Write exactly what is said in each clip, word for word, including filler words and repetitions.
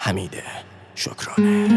حمید شکرانه.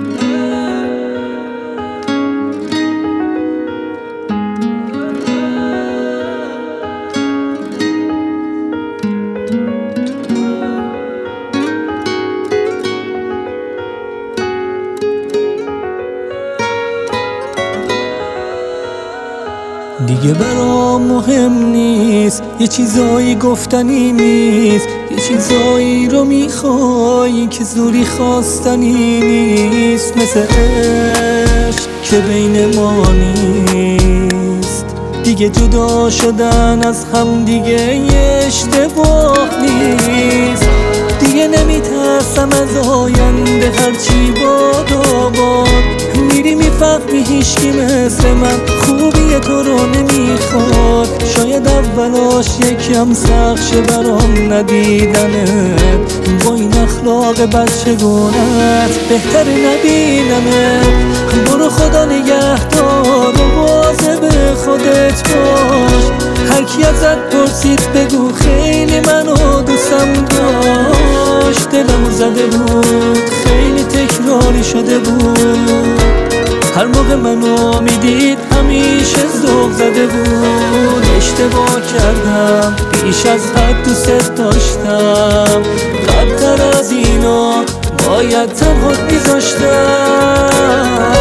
دیگه برام مهم نیست، یه چیزایی گفتنی نیست، یه چیزایی رو میخوای که زوری خواستنی نیست. مثل عشق که بین ما نیست، دیگه جدا شدن از هم دیگه یه اشتباه نیست. دیگه نمیترسم از آینده، هرچی باد و باد میری میفهمی هیچکی مثل من خوبی تو رو نمیخواد. شاید اولاش یکم سخت شه برام ندیدنت، با این اخلاق بچگونت بهتر نبینمت. برو خدا نگهدار و مواظب خودت باش، هر کی ازت پرسید بگو خیلی منو دوستم داشت. دلمو زده بود خیلی تکراری شده بود، هر موقع منو میدید همیشه ذوق زده بود. اشتباه کردم بیش از حد دوست داشتم، قبل‌تر از اینا باید تنهات میذاشتم.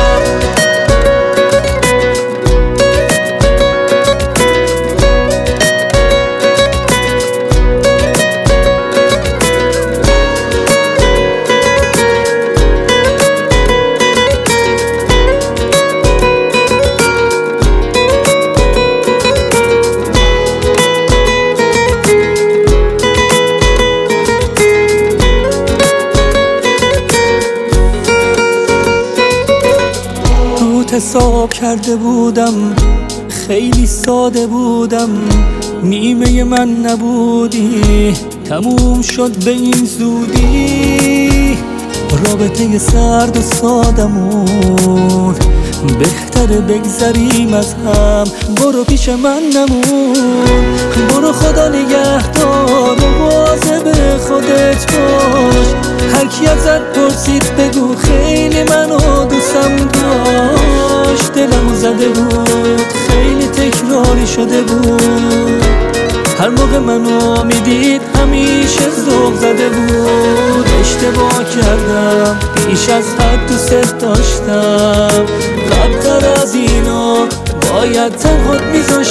حساب کرده بودم خیلی ساده بودم، نیمه من نبودی تموم شد به این زودی. رابطه سرد و سادمون بهتره بگذریم از هم، برو پیش من نمون. برو خدا نگهدار و مواظب خودت باش، هر کی ازت پرسید بگو خیلی منو دوستم داشت. دلمو زده بود خیلی تکراری شده بود، هر موقع منو میدید همیشه ذوق زده بود. اشتباه کردم بیش از حد دوست داشتم، قبل‌تر از اینا باید تنهات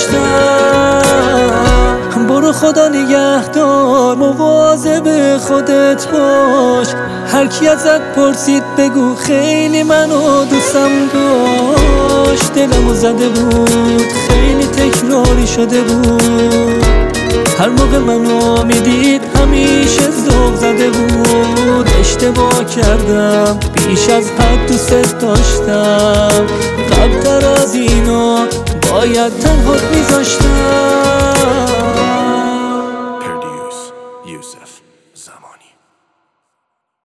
میذاشتم. برو خدا نگهدار مواظب خودت باش، هر کی ازت پرسید بگو خیلی منو دوستم داشت. دلمو زده بود خیلی تکراری شده بود، هر موقع منو میدید همیشه ذوق زده بود. اشتباه کردم بیش از حد دوست داشتم، قبل‌تر از اینا باید تنهات میذاشتم.